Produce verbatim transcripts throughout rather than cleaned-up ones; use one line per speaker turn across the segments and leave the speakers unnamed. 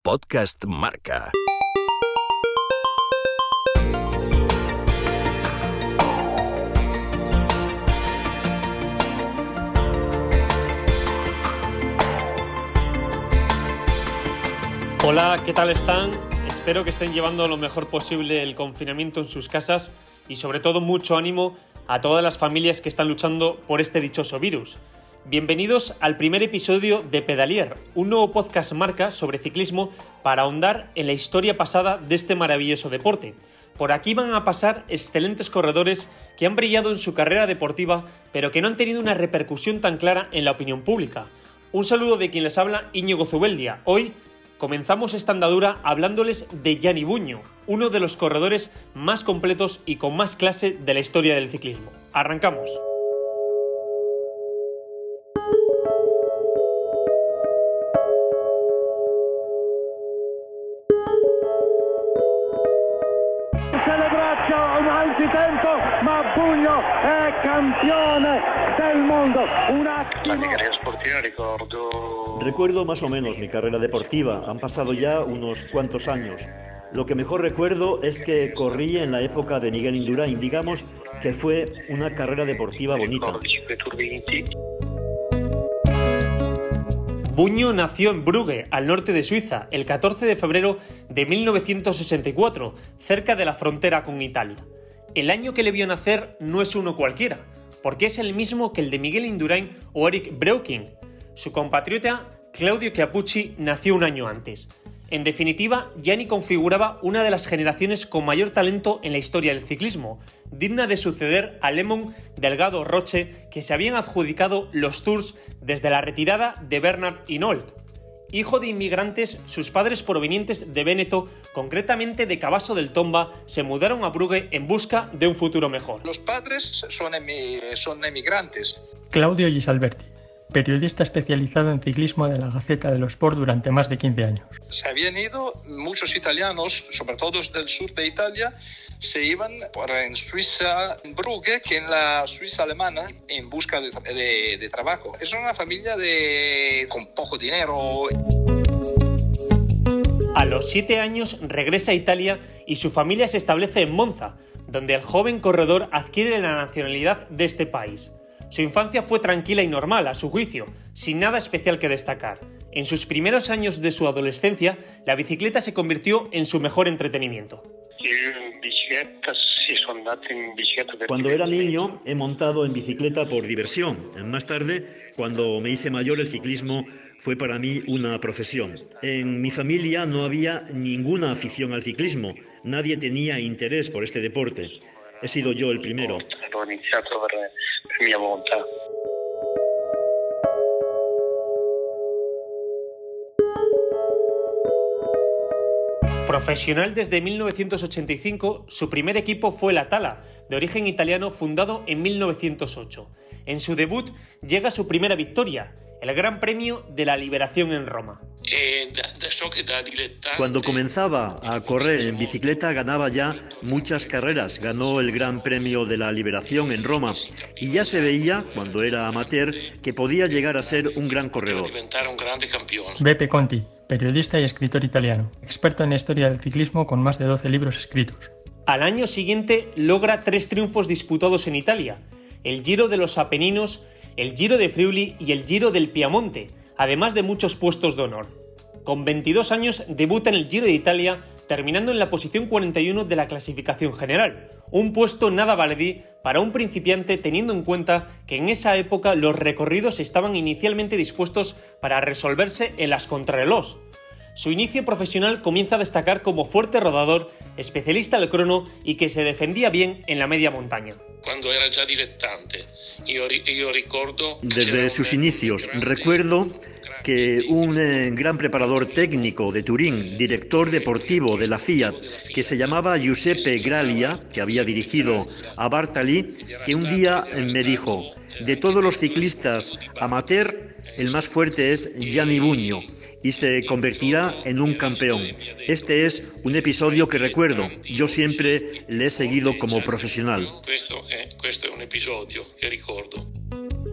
Podcast Marca.
Hola, ¿qué tal están? Espero que estén llevando lo mejor posible el confinamiento en sus casas y sobre todo mucho ánimo a todas las familias que están luchando por este dichoso virus. Bienvenidos al primer episodio de Pedalier, un nuevo podcast Marca sobre ciclismo para ahondar en la historia pasada de este maravilloso deporte. Por aquí van a pasar excelentes corredores que han brillado en su carrera deportiva, pero que no han tenido una repercusión tan clara en la opinión pública. Un saludo de quien les habla, Íñigo Zubeldia. Hoy comenzamos esta andadura hablándoles de Gianni Bugno, uno de los corredores más completos y con más clase de la historia del ciclismo. ¡Arrancamos!
Un antitempo, ma Bugno è campione del mundo. Una
La mia carriera sportiva ricordo...
Recuerdo más o menos mi carrera deportiva. Han pasado ya unos cuantos años. Lo que mejor recuerdo es que corrí en la época de Miguel Indurain. Digamos que fue una carrera deportiva bonita.
Bugno nació en Brugge, al norte de Suiza, el catorce de febrero de mil novecientos sesenta y cuatro, cerca de la frontera con Italia. El año que le vio nacer no es uno cualquiera, porque es el mismo que el de Miguel Indurain o Eric Breukink. Su compatriota Claudio Chiappucci nació un año antes. En definitiva, Gianni configuraba una de las generaciones con mayor talento en la historia del ciclismo, digna de suceder a Lemon, Delgado, Roche, que se habían adjudicado los Tours desde la retirada de Bernard Hinault. Hijo de inmigrantes, sus padres provenientes de Véneto, concretamente de Cabasso del Tomba, se mudaron a Brugge en busca de un futuro mejor.
Los padres son, emi- son emigrantes.
Claudio Gisalberti, periodista especializado en ciclismo de la Gaceta dello Sport durante más de quince años.
Se habían ido muchos italianos, sobre todo del sur de Italia, se iban por en Suiza, en Brugge, que en la Suiza alemana, en busca de, de, de trabajo. Es una familia de con poco dinero.
A los siete años regresa a Italia y su familia se establece en Monza, donde el joven corredor adquiere la nacionalidad de este país. Su infancia fue tranquila y normal, a su juicio, sin nada especial que destacar. En sus primeros años de su adolescencia, la bicicleta se convirtió en su mejor entretenimiento.
Cuando era niño he montado en bicicleta por diversión. Más tarde, cuando me hice mayor, el ciclismo fue para mí una profesión. En mi familia no había ninguna afición al ciclismo. Nadie tenía interés por este deporte. He sido yo el primero.
Ho iniziato per, per mia volontà.
Profesional desde mil novecientos ochenta y cinco, su primer equipo fue la Tala, de origen italiano, fundado en mil novecientos ocho. En su debut llega su primera victoria, el Gran Premio de la Liberación en Roma.
Cuando comenzaba a correr en bicicleta ganaba ya muchas carreras. Ganó el Gran Premio de la Liberación en Roma y ya se veía, cuando era amateur, que podía llegar a ser un gran corredor.
Beppe Conti, periodista y escritor italiano, experto en la historia del ciclismo con más de doce libros escritos.
Al año siguiente logra tres triunfos disputados en Italia: el Giro de los Apeninos, el Giro de Friuli y el Giro del Piamonte, además de muchos puestos de honor. Con veintidós años debuta en el Giro de Italia, terminando en la posición cuarenta y uno de la clasificación general, un puesto nada baladí para un principiante, teniendo en cuenta que en esa época los recorridos estaban inicialmente dispuestos para resolverse en las contrarreloj. Su inicio profesional comienza a destacar como fuerte rodador, especialista al crono y que se defendía bien en la media montaña.
Cuando era ya dilettante, yo, yo recuerdo...
Desde sus inicios, recuerdo que un eh, gran preparador técnico de Turín, director deportivo de la Fiat, que se llamaba Giuseppe Graglia, que había dirigido a Bartali, que un día me dijo: de todos los ciclistas amateur, el más fuerte es Gianni Bugno, y se convertirá en un campeón. Este es un episodio que recuerdo. Yo siempre le he seguido como profesional.
Questo è, questo è un episodio che ricordo.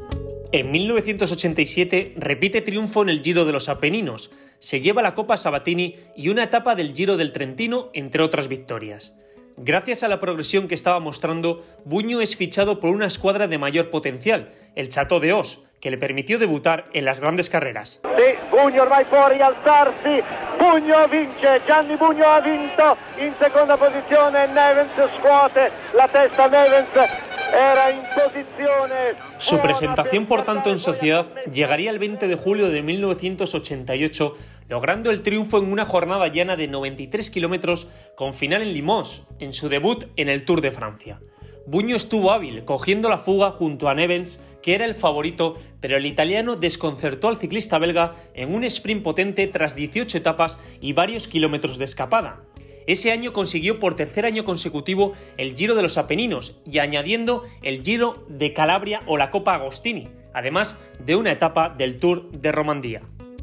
En mil novecientos ochenta y siete repite triunfo en el Giro de los Apeninos, se lleva la Copa Sabatini y una etapa del Giro del Trentino, entre otras victorias. Gracias a la progresión que estaba mostrando, Bugno es fichado por una escuadra de mayor potencial, el Château d'Eos, que le permitió debutar en las grandes carreras.
Sì, Bugno ormai può rialzarsi, Bugno vince, Gianni Bugno ha vinto, in seconda posizione Nevens scuote la testa, Nevens era en posiciones.
Su presentación, por tanto, en sociedad llegaría el veinte de julio de mil novecientos ochenta y ocho, logrando el triunfo en una jornada llana de noventa y tres kilómetros con final en Limoges, en su debut en el Tour de Francia. Bugno estuvo hábil, cogiendo la fuga junto a Nevens, que era el favorito, pero el italiano desconcertó al ciclista belga en un sprint potente tras dieciocho etapas y varios kilómetros de escapada. Ese año consiguió por tercer año consecutivo el Giro de los Apeninos y añadiendo el Giro de Calabria o la Copa Agostini, además de una etapa del Tour de Romandía.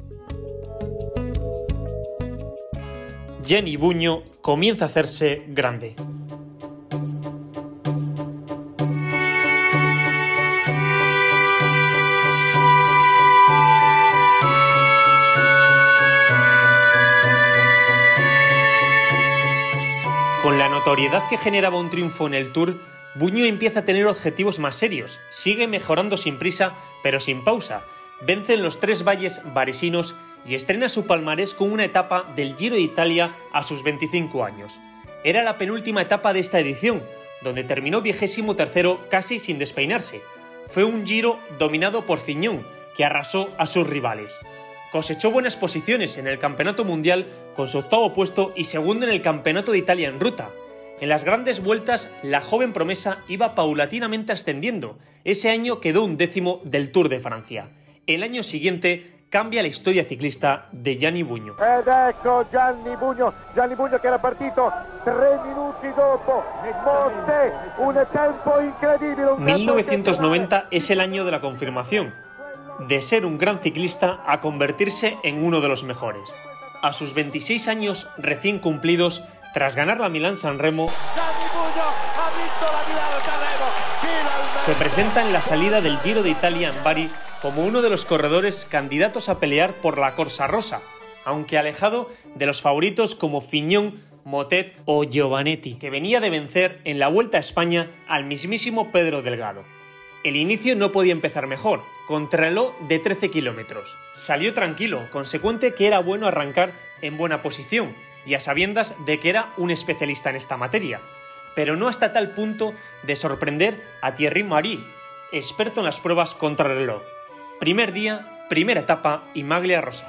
Gianni Bugno comienza a hacerse grande. Con la notoriedad que generaba un triunfo en el Tour, Bugno empieza a tener objetivos más serios, sigue mejorando sin prisa, pero sin pausa, vence en los tres valles varesinos y estrena su palmarés con una etapa del Giro de Italia a sus veinticinco años. Era la penúltima etapa de esta edición, donde terminó vigésimo tercero casi sin despeinarse. Fue un Giro dominado por Fignon, que arrasó a sus rivales. Cosechó buenas posiciones en el Campeonato Mundial con su octavo puesto y segundo en el Campeonato de Italia en ruta. En las grandes vueltas, la joven promesa iba paulatinamente ascendiendo. Ese año quedó un décimo del Tour de Francia. El año siguiente cambia la historia ciclista de Gianni Bugno.
Ed ecco Gianni Bugno, Gianni Bugno che era partito tre minuti dopo, Monte, un tempo incredibile. Un
mil novecientos noventa es el año de la confirmación. De ser un gran ciclista a convertirse en uno de los mejores. A sus veintiséis años recién cumplidos, tras ganar la Milán-San Remo, se presenta en la salida del Giro de Italia en Bari como uno de los corredores candidatos a pelear por la Corsa Rosa, aunque alejado de los favoritos como Fignon, Motet o Giovanetti, que venía de vencer en la Vuelta a España al mismísimo Pedro Delgado. El inicio no podía empezar mejor, contrarreloj de trece kilómetros. Salió tranquilo, consecuente que era bueno arrancar en buena posición y a sabiendas de que era un especialista en esta materia, pero no hasta tal punto de sorprender a Thierry Marix, experto en las pruebas contrarreloj. Primer día, primera etapa y maglia rosa.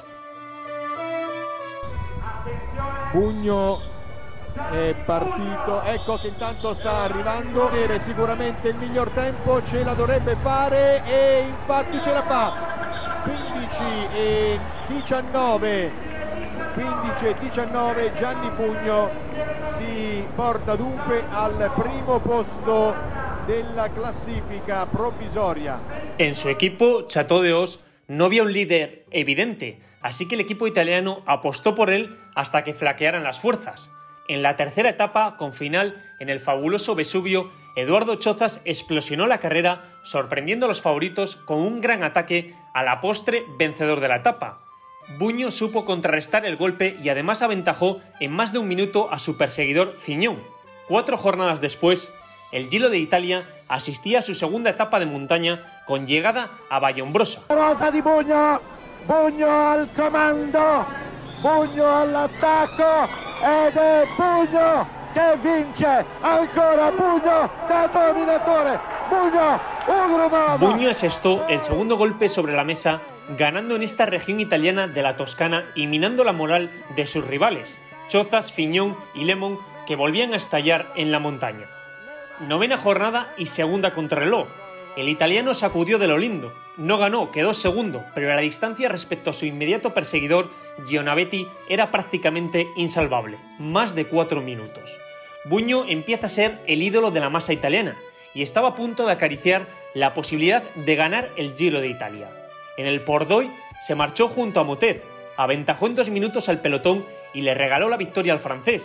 Bugno è partito, ecco che intanto sta arrivando, sicuramente il miglior tempo, ce la dovrebbe fare e infatti ce la fa. quindici e diciannove, quindici e diciannove, Gianni Bugno si porta dunque al primo posto della classifica provvisoria.
En su equipo, Château d'Eos, no había un líder evidente, así que el equipo italiano apostó por él hasta que flaquearan las fuerzas. En la tercera etapa, con final en el fabuloso Vesubio, Eduardo Chozas explosionó la carrera, sorprendiendo a los favoritos con un gran ataque a la postre vencedor de la etapa. Bugno supo contrarrestar el golpe y además aventajó en más de un minuto a su perseguidor Fignon. Cuatro jornadas después, el Giro de Italia asistía a su segunda etapa de montaña con llegada a Vallombrosa.
Rosa di Bugno, Bugno al comando, Bugno all'attacco ed è Bugno che vince, ancora Bugno da dominatore, Bugno, un romano.
Bugno asestó el segundo golpe sobre la mesa, ganando en esta región italiana de la Toscana y minando la moral de sus rivales, Chozas, Fignon y Lemon, que volvían a estallar en la montaña. Novena jornada y segunda contrarreloj. El italiano sacudió de lo lindo. No ganó, quedó segundo, pero la distancia respecto a su inmediato perseguidor, Giovanetti, era prácticamente insalvable, más de cuatro minutos. Bugno empieza a ser el ídolo de la masa italiana y estaba a punto de acariciar la posibilidad de ganar el Giro de Italia. En el Port-d'Oy se marchó junto a Motet, aventajó en dos minutos al pelotón y le regaló la victoria al francés.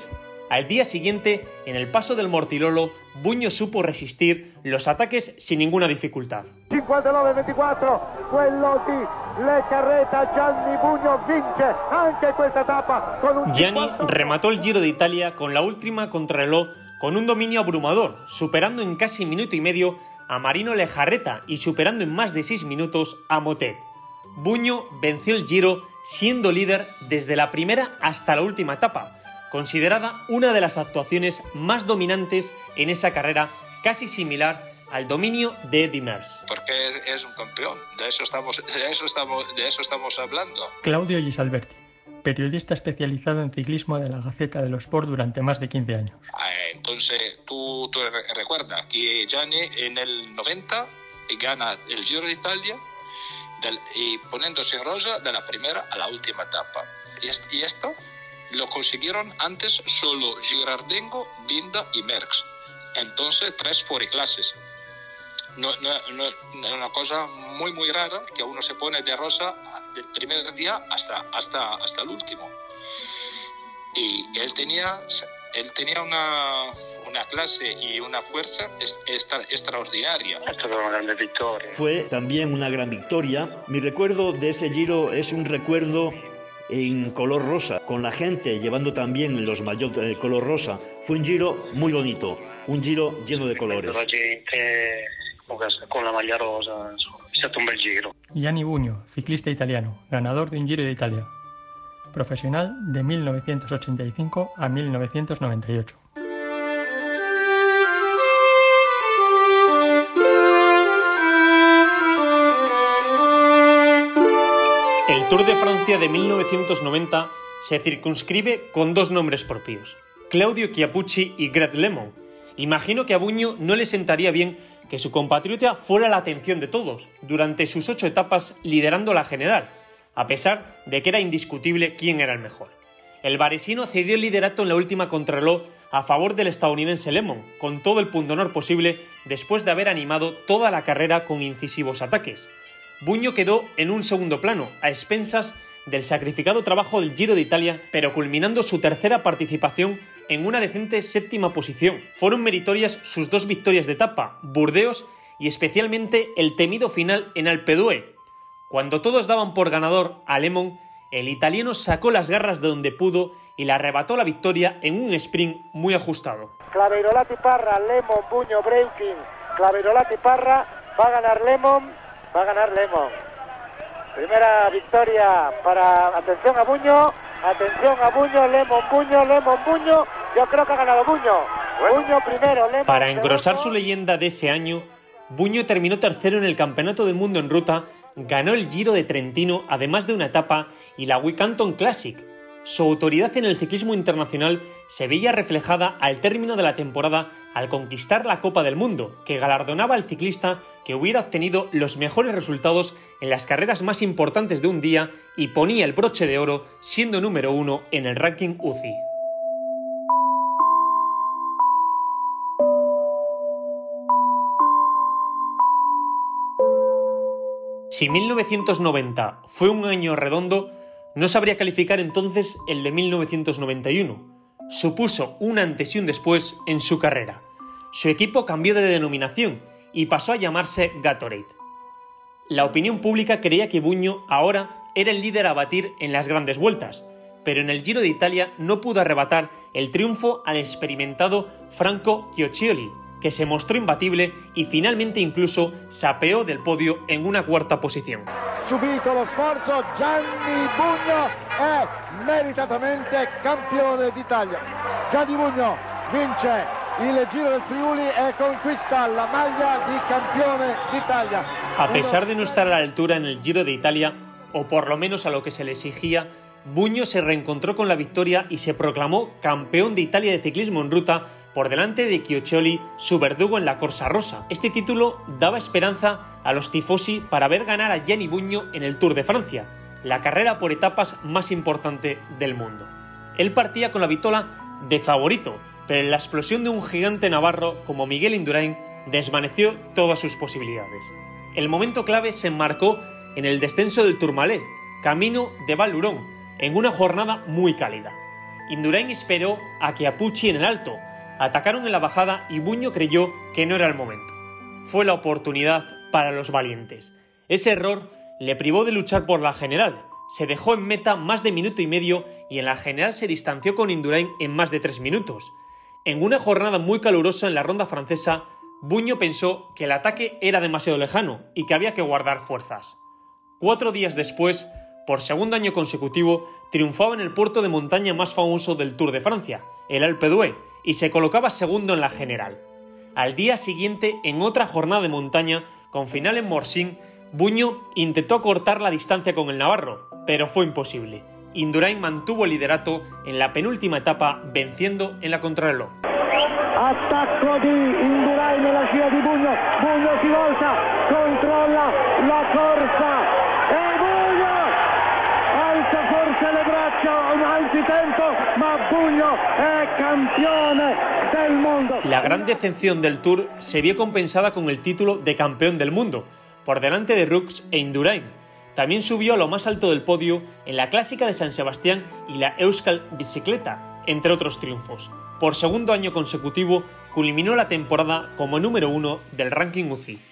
Al día siguiente, en el paso del Mortirolo, Bugno supo resistir los ataques sin ninguna dificultad.
cinquantanove ventiquattro, quello di Lecarreta, Gianni Bugno vince anche questa tappa con un
Gianni remató el Giro de Italia con la última contrarreloj con un dominio abrumador, superando en casi minuto y medio a Marino Lejarreta y superando en más de seis minutos a Motet. Bugno venció el Giro siendo líder desde la primera hasta la última etapa, considerada una de las actuaciones más dominantes en esa carrera, casi similar al dominio de Eddy Merckx.
Porque es un campeón, de eso estamos, de eso estamos, de eso estamos hablando.
Claudio Gisalberti, periodista especializado en ciclismo de la Gaceta dello Sport durante más de quince años.
Entonces, tú, tú recuerdas que Gianni en el noventa gana el Giro de Italia del, y poniéndose en rosa de la primera a la última etapa. Y, y esto lo consiguieron antes solo Girardengo, Binda y Merckx. Entonces, tres fuoriclases. No, no, no, es una cosa muy muy rara que uno se pone de rosa del primer día hasta, hasta, hasta el último. Y él tenía, él tenía una, una clase y una fuerza extra, extraordinaria.
Esto fue una gran victoria.
Fue también una gran victoria. Mi recuerdo de ese Giro es un recuerdo en color rosa, con la gente llevando también los maillots de color rosa. Fue un Giro muy bonito, un Giro lleno de colores.
La gente con la maglia rosa, è stato un bel giro.
Gianni Bugno, ciclista italiano, ganador de un Giro de Italia, profesional de mil novecientos ochenta y cinco a mil novecientos noventa y ocho.
El Tour de Francia de mil novecientos noventa se circunscribe con dos nombres propios, Claudio Chiappucci y Greg LeMond. Imagino que a Bugno no le sentaría bien que su compatriota fuera la atención de todos durante sus ocho etapas liderando la general, a pesar de que era indiscutible quién era el mejor. El varesino cedió el liderato en la última contrarreloj a favor del estadounidense LeMond, con todo el pundonor posible después de haber animado toda la carrera con incisivos ataques. Bugno quedó en un segundo plano, a expensas del sacrificado trabajo del Giro de Italia, pero culminando su tercera participación en una decente séptima posición. Fueron meritorias sus dos victorias de etapa, Burdeos y especialmente el temido final en Alpe d'Huez. Cuando todos daban por ganador a LeMond, el italiano sacó las garras de donde pudo y le arrebató la victoria en un sprint muy ajustado.
Claveirolati Parra, LeMond, Bugno, Breuking, Claveirolati Parra, va a ganar LeMond, va a ganar LeMond. Primera victoria para, atención a Bugno, atención a Bugno, LeMond, Bugno, LeMond, Bugno, yo creo que ha ganado Bugno. Bugno primero, LeMond.
Para engrosar su leyenda de ese año, Bugno terminó tercero en el Campeonato del Mundo en ruta, ganó el Giro de Trentino además de una etapa y la Wincanton Classic. Su autoridad en el ciclismo internacional se veía reflejada al término de la temporada al conquistar la Copa del Mundo, que galardonaba al ciclista que hubiera obtenido los mejores resultados en las carreras más importantes de un día y ponía el broche de oro siendo número uno en el ranking U C I. Si mil novecientos noventa fue un año redondo, no sabría calificar entonces el de mil novecientos noventa y uno. Supuso un antes y un después en su carrera. Su equipo cambió de denominación y pasó a llamarse Gatorade. La opinión pública creía que Bugno ahora era el líder a batir en las grandes vueltas, pero en el Giro de Italia no pudo arrebatar el triunfo al experimentado Franco Chioccioli, que se mostró imbatible y finalmente incluso sapeó del podio en una cuarta posición.
Subito lo sforzo, Gianni Bugno è meritatamente campione d'Italia. Gianni Bugno vince il Giro del Friuli e conquista la maglia di campione d'Italia.
A pesar de no estar a la altura en el Giro de Italia, o por lo menos a lo que se le exigía, Bugno se reencontró con la victoria y se proclamó campeón de Italia de ciclismo en ruta por delante de Chioccioli, su verdugo en la Corsa Rosa. Este título daba esperanza a los tifosi para ver ganar a Gianni Bugno en el Tour de Francia, la carrera por etapas más importante del mundo. Él partía con la vitola de favorito, pero la explosión de un gigante navarro como Miguel Indurain desvaneció todas sus posibilidades. El momento clave se enmarcó en el descenso del Tourmalet, camino de Val Thorens, en una jornada muy cálida. Indurain esperó a Chiappucci en el alto, atacaron en la bajada y Buño creyó que no era el momento. Fue la oportunidad para los valientes. Ese error le privó de luchar por la general, se dejó en meta más de minuto y medio y en la general se distanció con Indurain en más de tres minutos. En una jornada muy calurosa en la ronda francesa, Buño pensó que el ataque era demasiado lejano y que había que guardar fuerzas. Cuatro días después, por segundo año consecutivo, triunfaba en el puerto de montaña más famoso del Tour de Francia, el Alpe d'Huez, y se colocaba segundo en la general. Al día siguiente, en otra jornada de montaña, con final en Morsin, Buño intentó cortar la distancia con el navarro, pero fue imposible. Indurain mantuvo el liderato en la penúltima etapa, venciendo en la contrarreloj.
Attacco di Indurain nella scia di Buño, Buño si volta, controlla la corsa e Buño alza forse le braccia un antitempo, ma Buño è campione del mundo.
La gran decepción del Tour se vio compensada con el título de campeón del mundo, por delante de Roux e Indurain. También subió a lo más alto del podio en la Clásica de San Sebastián y la Euskal Bicicleta, entre otros triunfos. Por segundo año consecutivo, culminó la temporada como número uno del ranking U C I.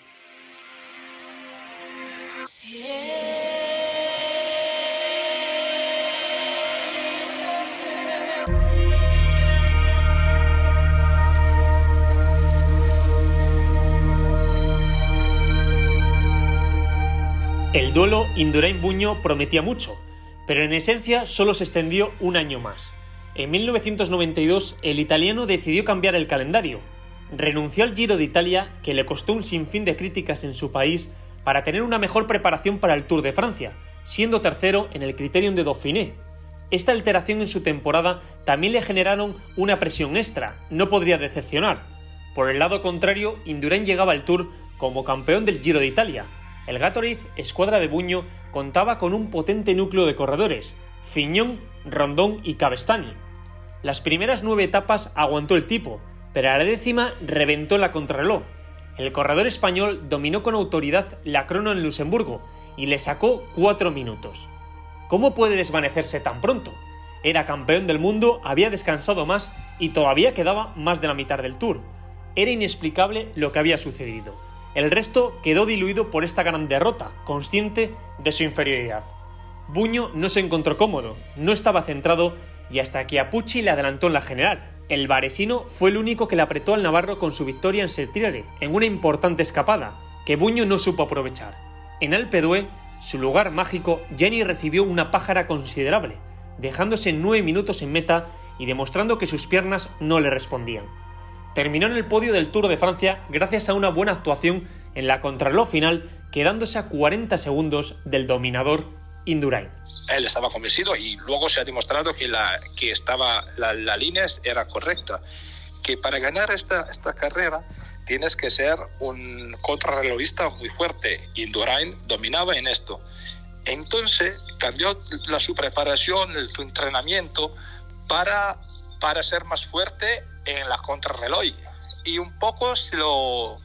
El duelo Indurain-Buño prometía mucho, pero en esencia solo se extendió un año más. En mil novecientos noventa y dos, el italiano decidió cambiar el calendario. Renunció al Giro de Italia, que le costó un sinfín de críticas en su país, para tener una mejor preparación para el Tour de Francia, siendo tercero en el Criterium de Dauphiné. Esta alteración en su temporada también le generaron una presión extra, no podría decepcionar. Por el lado contrario, Indurain llegaba al Tour como campeón del Giro de Italia. El Gatorade, escuadra de Buño, contaba con un potente núcleo de corredores: Fignon, Rondón y Cabestany. Las primeras nueve etapas aguantó el tipo, pero a la décima reventó la contrarreloj. El corredor español dominó con autoridad la crono en Luxemburgo y le sacó cuatro minutos. ¿Cómo puede desvanecerse tan pronto? Era campeón del mundo, había descansado más y todavía quedaba más de la mitad del Tour. Era inexplicable lo que había sucedido. El resto quedó diluido por esta gran derrota, consciente de su inferioridad. Buño no se encontró cómodo, no estaba centrado y hasta que Chiappucci le adelantó en la general. El varesino fue el único que le apretó al navarro con su victoria en Sestriere, en una importante escapada, que Buño no supo aprovechar. En Alpe d'Huez, su lugar mágico, Jenny recibió una pájara considerable, dejándose nueve minutos en meta y demostrando que sus piernas no le respondían. Terminó en el podio del Tour de Francia gracias a una buena actuación en la contrarreloj final, quedándose a cuarenta segundos del dominador Indurain.
Él estaba convencido y luego se ha demostrado que la, que estaba, la, la línea era correcta, que para ganar esta, esta carrera tienes que ser un contrarrelojista muy fuerte. Indurain dominaba en esto. Entonces cambió la, su preparación, el, su entrenamiento para, para ser más fuerte en la contrarreloj. Y un poco se, lo,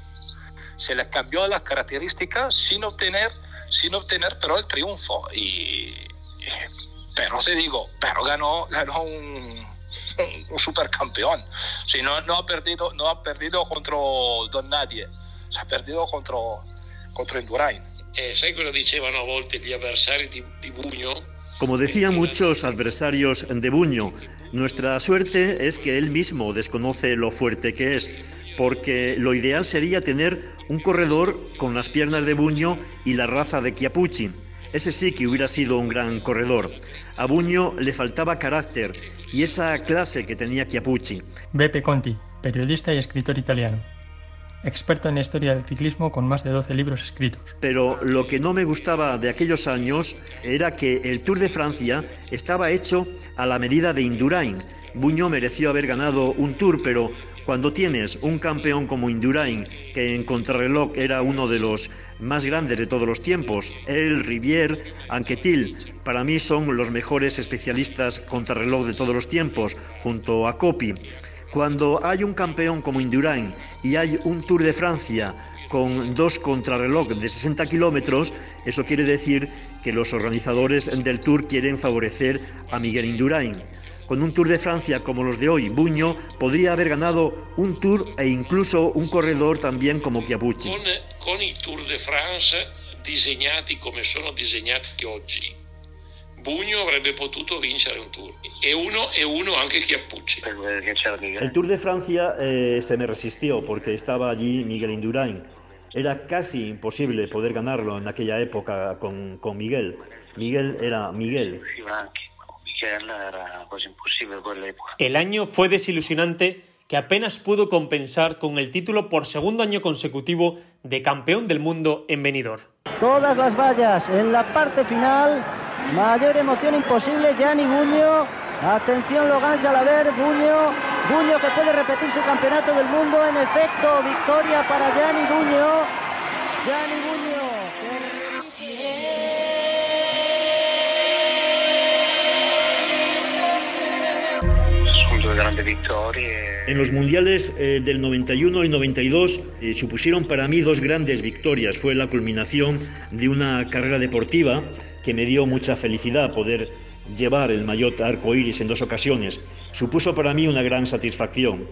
se le cambió las características sin obtener, sin obtener pero el triunfo. Y, pero te digo, pero ganó, ganó un, un supercampeón. Si no, no ha perdido, no ha perdido contra Don Nadie, se ha perdido contra, contra Indurain.
Eh, sai cosa dicevano a volte gli avversari di, di Buño?
Como decían muchos adversarios de Buño, nuestra suerte es que él mismo desconoce lo fuerte que es, porque lo ideal sería tener un corredor con las piernas de Buño y la raza de Chiappucci. Ese sí que hubiera sido un gran corredor. A Buño le faltaba carácter y esa clase que tenía Chiappucci.
Beppe Conti, periodista y escritor italiano. Experto en la historia del ciclismo con más de doce libros escritos.
Pero lo que no me gustaba de aquellos años era que el Tour de Francia estaba hecho a la medida de Indurain. Buño mereció haber ganado un Tour, pero cuando tienes un campeón como Indurain, que en contrarreloj era uno de los más grandes de todos los tiempos, él, Rivière, Anquetil, para mí son los mejores especialistas contrarreloj de todos los tiempos, junto a Coppi. Cuando hay un campeón como Indurain y hay un Tour de Francia con dos contrarreloj de sesenta kilómetros, eso quiere decir que los organizadores del Tour quieren favorecer a Miguel Indurain. Con un Tour de Francia como los de hoy, Bugno podría haber ganado un Tour e incluso un corredor también como Chiappucci.
Con, con i Tour de France disegnati come sono disegnati oggi, Bugno avrebbe potuto vincere un Tour e uno, e uno anche Chiappucci.
El Tour de Francia eh, se me resistió porque estaba allí Miguel Indurain. Era casi imposible poder ganarlo en aquella época con, con Miguel. Miguel era Miguel.
El año fue desilusionante, que apenas pudo compensar con el título por segundo año consecutivo de campeón del mundo en Benidorm.
Todas las vallas en la parte final, mayor emoción imposible. Gianni Bugno, atención Logan Jalabert, Bugno, Bugno que puede repetir su campeonato del mundo. En efecto, victoria para Gianni Bugno. Gianni Bugno.
En los mundiales eh, del noventa y uno y noventa y dos eh, supusieron para mí dos grandes victorias. Fue la culminación de una carrera deportiva que me dio mucha felicidad poder llevar el maillot arcoíris en dos ocasiones. Supuso para mí una gran satisfacción.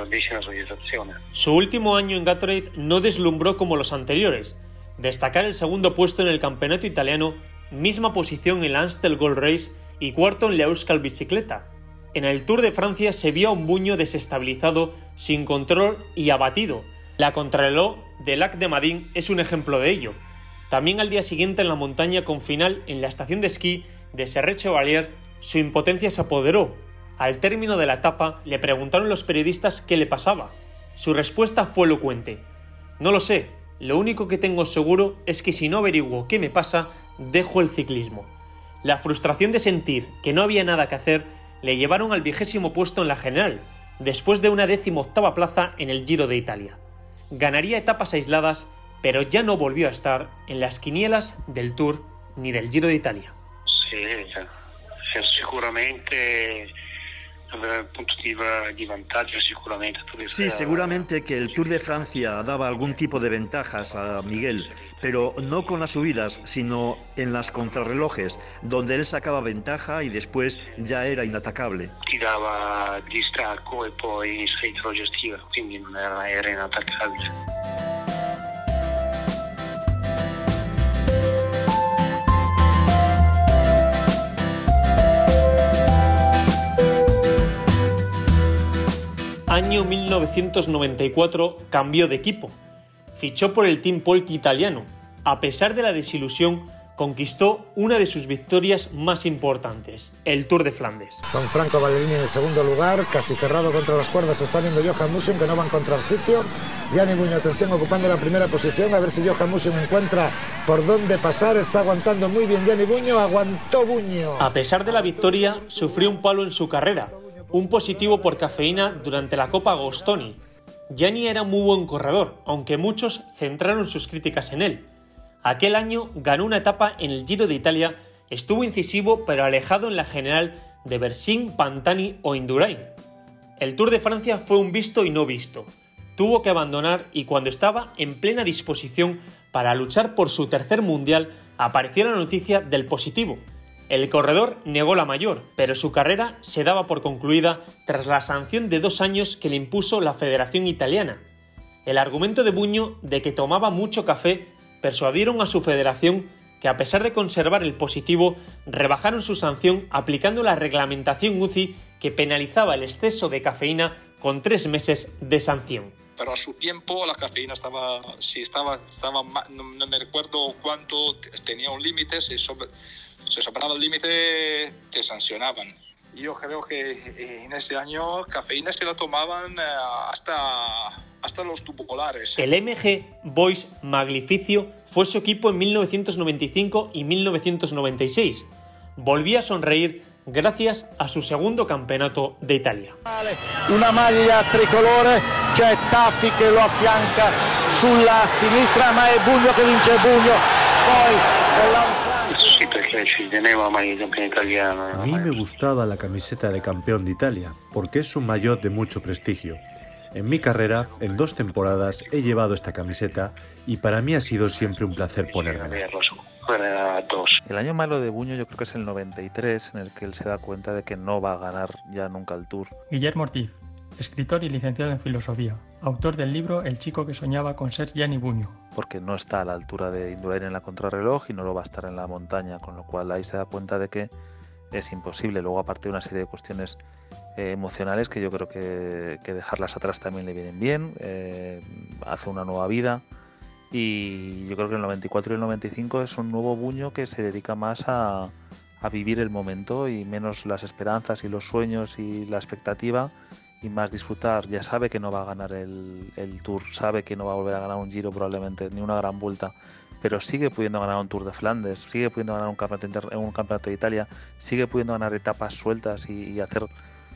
Su último año en Gatorade no deslumbró como los anteriores. Destacar el segundo puesto en el campeonato italiano, misma posición en la Amstel Gold Race y cuarto en la Euskal Bicicleta. En el Tour de Francia se vio a un Bugno desestabilizado, sin control y abatido. La contrarreloj del Lac de Madin es un ejemplo de ello. También al día siguiente en la montaña con final en la estación de esquí de Serre-Chevalier, su impotencia se apoderó. Al término de la etapa le preguntaron los periodistas qué le pasaba. Su respuesta fue elocuente: no lo sé, lo único que tengo seguro es que si no averiguo qué me pasa, dejo el ciclismo. La frustración de sentir que no había nada que hacer le llevaron al vigésimo puesto en la general, después de una décimo octava plaza en el Giro de Italia. Ganaría etapas aisladas, pero ya no volvió a estar en las quinielas del Tour ni del Giro de Italia.
Sí, seguramente aveva un punto di, di vantaggio, sicuramente.
Sí, seguramente que el Tour de Francia daba algún tipo de ventajas a Miguel, pero no con las subidas, sino en las contrarrelojes, donde él sacaba ventaja y después ya era inatacable.
Ti dava distacco e poi in sprint lo gestiva, quindi non era, era inattaccabile.
Año mil novecientos noventa y cuatro, cambió de equipo. Fichó por el Team Polti italiano. A pesar de la desilusión, conquistó una de sus victorias más importantes, el Tour de Flandes.
Con Franco Ballerini en el segundo lugar, casi cerrado contra las cuerdas, está viendo Johan Mussen, que no va a encontrar sitio. Gianni Bugno, atención, ocupando la primera posición, a ver si Johan Mussen encuentra por dónde pasar. Está aguantando muy bien Gianni Bugno, aguantó Bugno.
A pesar de la victoria, sufrió un palo en su carrera, un positivo por cafeína durante la Copa Agostoni. Gianni era muy buen corredor, aunque muchos centraron sus críticas en él. Aquel año ganó una etapa en el Giro de Italia, estuvo incisivo pero alejado en la general de Bersin, Pantani o Indurain. El Tour de Francia fue un visto y no visto. Tuvo que abandonar y cuando estaba en plena disposición para luchar por su tercer mundial, apareció la noticia del positivo. El corredor negó la mayor, pero su carrera se daba por concluida tras la sanción de dos años que le impuso la Federación Italiana. El argumento de Bugno de que tomaba mucho café persuadieron a su federación, que a pesar de conservar el positivo, rebajaron su sanción aplicando la reglamentación U C I que penalizaba el exceso de cafeína con tres meses de sanción.
Pero a su tiempo la cafeína estaba, si estaba, estaba no, no me recuerdo cuánto, tenía un límite, se sobre, se sobraba el límite, te sancionaban. Yo creo que en ese año cafeína se la tomaban hasta, hasta los tubulares.
El M G Boys Maglificio fue su equipo en mil novecientos noventa y cinco y mil novecientos noventa y seis. Volvía a sonreír gracias a su segundo campeonato de Italia.
Una maglia tricolore, c'è Taffi che lo affianca sulla sinistra, ma è Bugno che vince. Bugno poi con la...
A mí me gustaba la camiseta de campeón de Italia, porque es un maillot de mucho prestigio. En mi carrera, en dos temporadas, he llevado esta camiseta y para mí ha sido siempre un placer ponerla.
Era dos.
El año malo de Buño yo creo que es el noventa y tres, en el que él se da cuenta de que no va a ganar ya nunca el Tour.
Guillermo Ortiz, escritor y licenciado en filosofía, autor del libro El chico que soñaba con ser Gianni Buño.
Porque no está a la altura de Indurain en la contrarreloj y no lo va a estar en la montaña, con lo cual ahí se da cuenta de que es imposible. Luego, aparte de una serie de cuestiones eh, emocionales que yo creo que, que dejarlas atrás también le vienen bien, eh, hace una nueva vida. Y yo creo que el noventa y cuatro y el noventa y cinco es un nuevo Buño que se dedica más a, a vivir el momento y menos las esperanzas y los sueños y la expectativa, y más disfrutar. Ya sabe que no va a ganar el, el Tour, sabe que no va a volver a ganar un Giro probablemente, ni una gran vuelta, pero sigue pudiendo ganar un Tour de Flandes, sigue pudiendo ganar un campeonato, inter, un campeonato de Italia, sigue pudiendo ganar etapas sueltas y, y hacer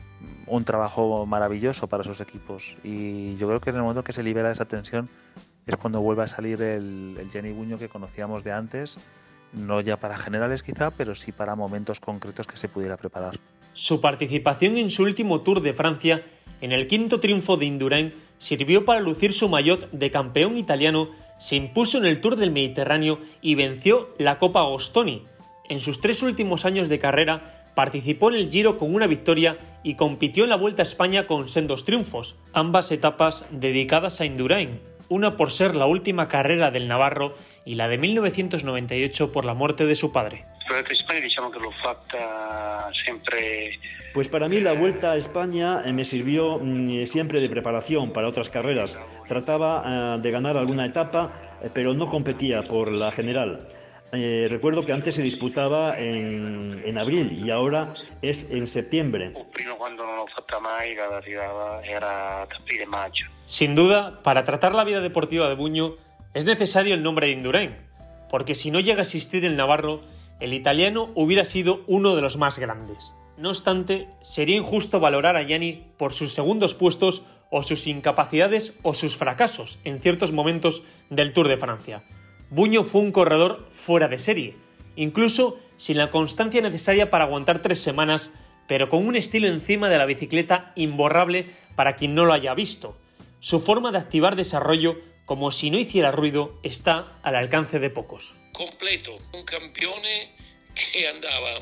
un trabajo maravilloso para sus equipos. Y yo creo que en el momento que se libera de esa tensión es cuando vuelve a salir el, el Gianni Buño que conocíamos de antes, no ya para generales quizá, pero sí para momentos concretos que se pudiera preparar.
Su participación en su último Tour de Francia, en el quinto triunfo de Indurain, sirvió para lucir su maillot de campeón italiano, se impuso en el Tour del Mediterráneo y venció la Copa Agostoni. En sus tres últimos años de carrera, participó en el Giro con una victoria y compitió en la Vuelta a España con sendos triunfos, ambas etapas dedicadas a Indurain, una por ser la última carrera del navarro y la de mil novecientos noventa y ocho por la muerte de su padre.
La Vuelta a España, diciamo que l'ho fatta siempre.
Pues para mí la Vuelta a España me sirvió siempre de preparación para otras carreras. Trataba de ganar alguna etapa, pero no competía por la general. Eh, recuerdo que antes se disputaba en, en abril y ahora es en septiembre.
Prima, cuando no l'ho fatta mai, la arrivava era aprile-maggio.
Sin duda, para tratar la vida deportiva de Buño es necesario el nombre de Indurain, porque si no llega a existir el navarro, el italiano hubiera sido uno de los más grandes. No obstante, sería injusto valorar a Gianni por sus segundos puestos o sus incapacidades o sus fracasos en ciertos momentos del Tour de Francia. Buño fue un corredor fuera de serie, incluso sin la constancia necesaria para aguantar tres semanas, pero con un estilo encima de la bicicleta imborrable para quien no lo haya visto. Su forma de activar desarrollo, como si no hiciera ruido, está al alcance de pocos.
Completo, un campione che andava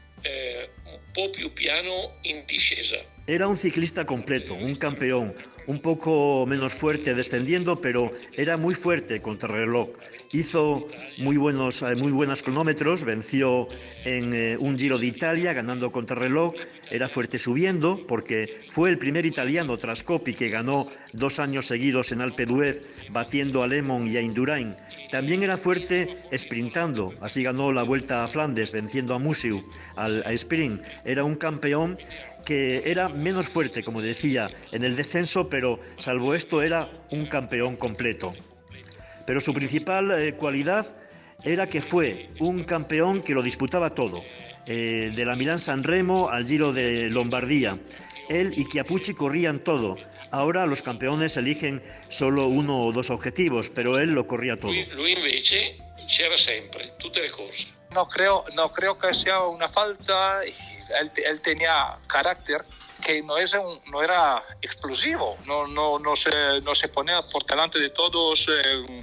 eh, un po' più piano in discesa.
Era un ciclista completo, un campeón, un poco menos fuerte descendiendo, pero era muy fuerte contra el reloj. Hizo muy buenos, muy buenos cronómetros, venció en eh, un Giro de Italia ganando contrarreloj, era fuerte subiendo porque fue el primer italiano tras Coppi que ganó dos años seguidos en Alpe d'Huez batiendo a Lemon y a Indurain. También era fuerte sprintando, así ganó la Vuelta a Flandes venciendo a Musiu al a sprint. Era un campeón que era menos fuerte, como decía, en el descenso, pero salvo esto era un campeón completo. Pero su principal eh, cualidad era que fue un campeón que lo disputaba todo, eh, de la Milán-San Remo al Giro de Lombardía. Él y Chiappucci corrían todo. Ahora los campeones eligen solo uno o dos objetivos, pero él lo corría todo.
Lui, lui invece c'era sempre, tutte le corse.
No creo, no creo que sea una falta. Él, él tenía carácter que no, es un, no era explosivo, no, no, no, se, no se ponía por delante de todos eh,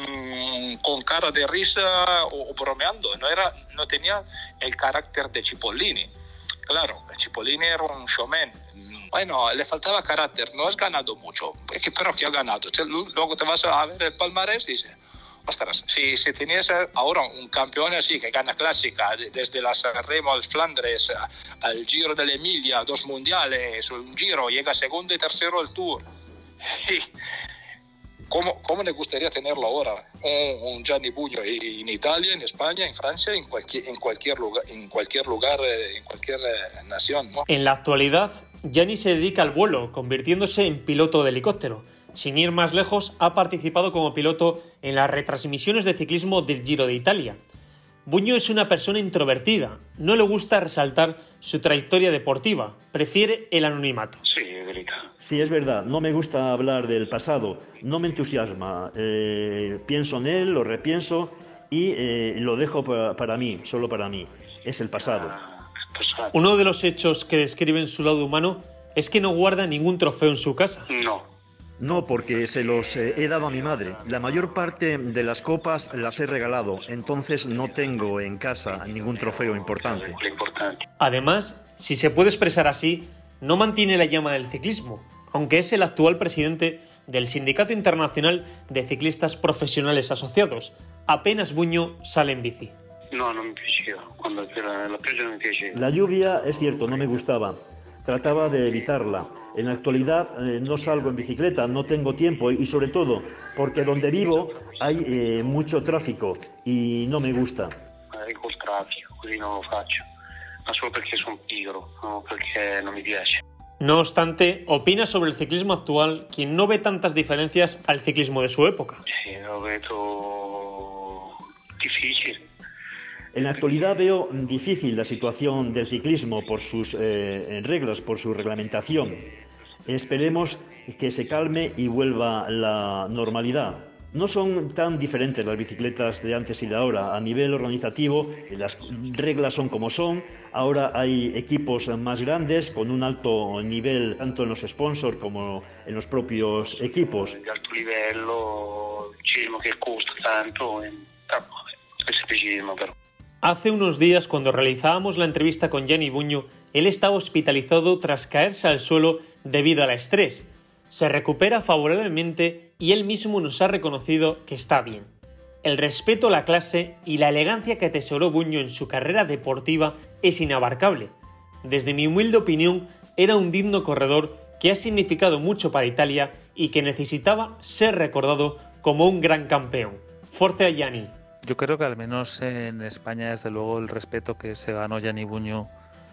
con, con cara de risa o, o bromeando, no, era, no tenía el carácter de Cipollini. Claro, Cipollini era un showman. Bueno, le faltaba carácter, no has ganado mucho, pero que ha ganado. Luego te vas a ver el palmarés y dices, ostras, si, si tenías ahora un campeón así que gana clásica, desde la San Remo al Flandres, al Giro de la Emilia, dos mundiales, un Giro, llega segundo y tercero al Tour. ¿Cómo, cómo le gustaría tenerlo ahora? Un, un Gianni Buño en Italia, en España, en Francia, en cualquier, en cualquier lugar, en cualquier lugar, en cualquier nación, ¿no?
En la actualidad, Gianni se dedica al vuelo, convirtiéndose en piloto de helicóptero. Sin ir más lejos, ha participado como piloto en las retransmisiones de ciclismo del Giro de Italia. Buño es una persona introvertida, no le gusta resaltar su trayectoria deportiva, prefiere el anonimato.
Sí, es verdad.
Sí, es verdad, no me gusta hablar del pasado, no me entusiasma, eh, pienso en él, lo repienso y eh, lo dejo para, para mí, solo para mí, es el pasado.
Uno de los hechos que describen su lado humano es que no guarda ningún trofeo en su casa.
No,
No, porque se los eh, he dado a mi madre. La mayor parte de las copas las he regalado, entonces no tengo en casa ningún trofeo importante.
Además, si se puede expresar así, no mantiene la llama del ciclismo, aunque es el actual presidente del Sindicato Internacional de Ciclistas Profesionales Asociados. Apenas Buño sale en bici.
No, no me piaceva. Cuando c'era la pioggia non mi piaceva.
La lluvia, es cierto, no me gustaba. Trataba de evitarla. En la actualidad eh, no salgo en bicicleta, no tengo tiempo y sobre todo porque donde vivo hay eh, mucho tráfico y no me gusta.
Magari col traffico, così non lo faccio. Ma solo perché sono pigro, no perché non mi piace.
No obstante, opina sobre el ciclismo actual quien no ve tantas diferencias al ciclismo de su época.
Sí, lo vedo difícil.
En la actualidad veo difícil la situación del ciclismo por sus eh, reglas, por su reglamentación. Esperemos que se calme y vuelva la normalidad. No son tan diferentes las bicicletas de antes y de ahora. A nivel organizativo, las reglas son como son. Ahora hay equipos más grandes con un alto nivel tanto en los sponsors como en los propios equipos.
De alto livello, il ciclismo che costa tanto, è semplicismo però.
Hace unos días, cuando realizábamos la entrevista con Gianni Buño, él estaba hospitalizado tras caerse al suelo debido al estrés. Se recupera favorablemente y él mismo nos ha reconocido que está bien. El respeto a la clase y la elegancia que atesoró Buño en su carrera deportiva es inabarcable. Desde mi humilde opinión, era un digno corredor que ha significado mucho para Italia y que necesitaba ser recordado como un gran campeón. Forza Gianni.
Yo creo que al menos en España, desde luego, el respeto que se ganó Gianni Buño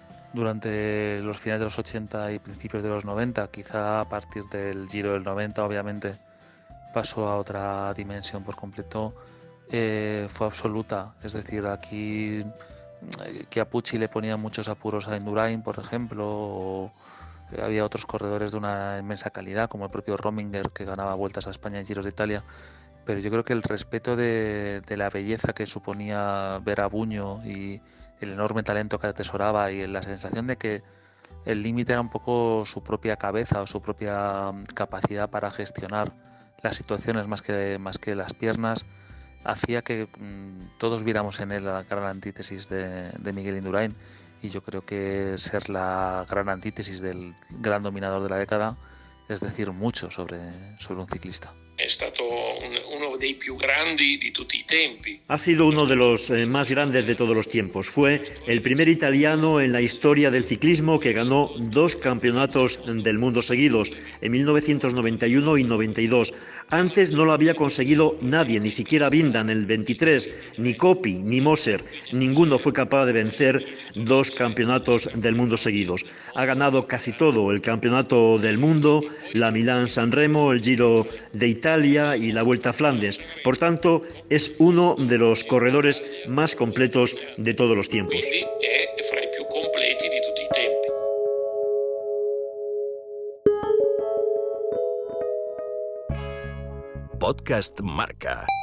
durante los finales de los ochenta y principios de los noventa, quizá a partir del Giro del noventa, obviamente, pasó a otra dimensión por completo, eh, fue absoluta. Es decir, aquí Chiappucci le ponía muchos apuros a Indurain, por ejemplo, o había otros corredores de una inmensa calidad, como el propio Rominger, que ganaba vueltas a España y Giros de Italia. Pero yo creo que el respeto de, de la belleza que suponía ver a Buño y el enorme talento que atesoraba y la sensación de que el límite era un poco su propia cabeza o su propia capacidad para gestionar las situaciones más que, más que las piernas, hacía que mmm, todos viéramos en él la gran antítesis de, de Miguel Indurain, y yo creo que ser la gran antítesis del gran dominador de la década es decir mucho sobre, sobre un ciclista.
È stato un, uno dei più grandi di tutti i tempi.
Ha sido uno de los eh, más grandes de todos los tiempos. Fue el primer italiano en la historia del ciclismo que ganó dos campeonatos del mundo seguidos, en mil novecientos noventa y uno y noventa y dos. Antes no lo había conseguido nadie, ni siquiera Binda en el veintitrés, ni Coppi, ni Moser. Ninguno fue capaz de vencer dos campeonatos del mundo seguidos. Ha ganado casi todo: el campeonato del mundo, la Milán-San Remo, el Giro de Italia y la Vuelta a Flandes. Por tanto, es uno de los corredores más completos de todos los tiempos.
Quindi è fra i più completi di tutti i tempi.
Podcast Marca.